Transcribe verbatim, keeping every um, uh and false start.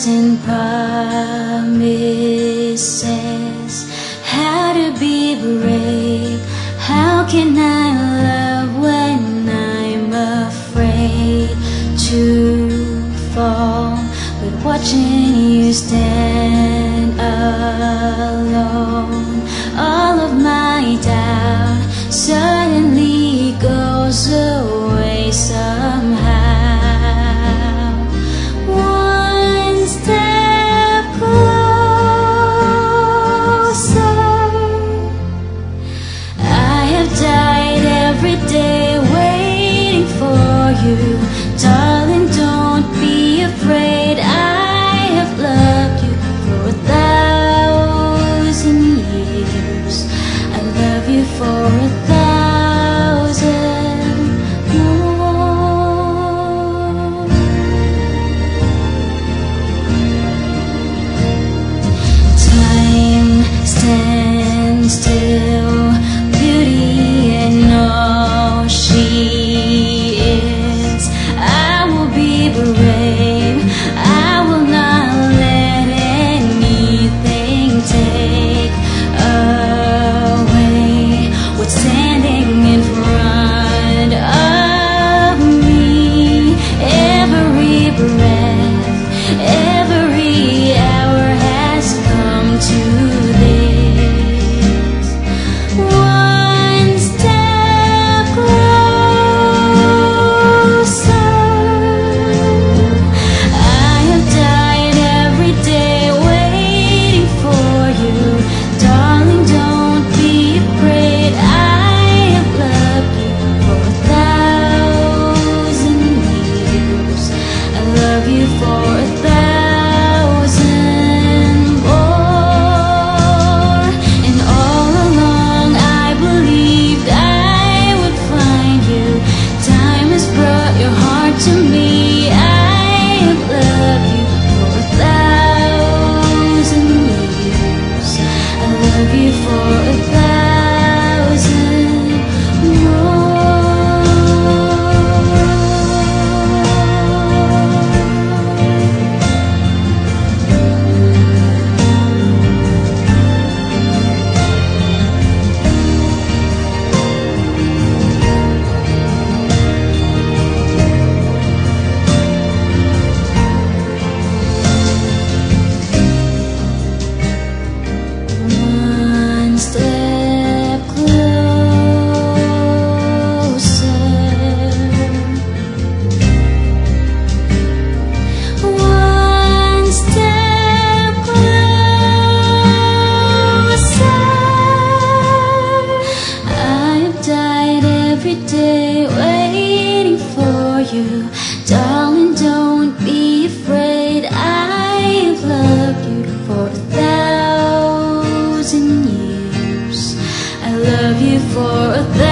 thousand promises. How to be brave? How can I love when I'm afraid to fall? But watching you stand alone, all of my doubt suddenly goes away somehow. One step closer. I have died every day waiting for you. Darling, don't be afraid. I have loved you for a thousand years. I love you for a thousand more. Time stands still, beauty and all she is. I will be brave. I will not let anything take away what's standing in front of me. Every breath, every hour has come to this. One step closer. I have died every day waiting for you. Darling, don't be afraid. I have loved you for a thousand years. I love you for a thousand more. And all along I believed I would find you. Time has brought your heart to me. I have loved you for a thousand years. I love you for a thousand more. One step closer. One step closer. I have died every day waiting for you. Darling, don't be afraid. I have loved you for a thousand years. I love you for a thousand